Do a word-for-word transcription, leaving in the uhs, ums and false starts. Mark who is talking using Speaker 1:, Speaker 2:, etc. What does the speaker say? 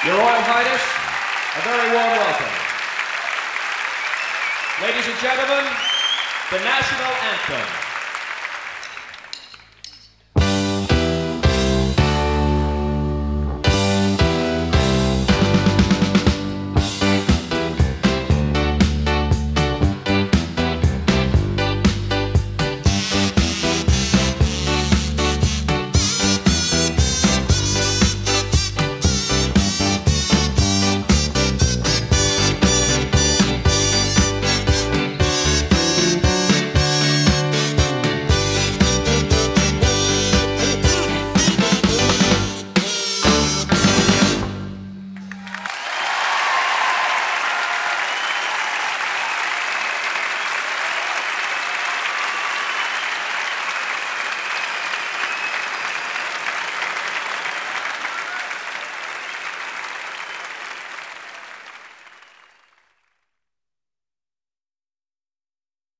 Speaker 1: Your Royal Highness, a very warm welcome. Ladies and gentlemen, the National Anthem.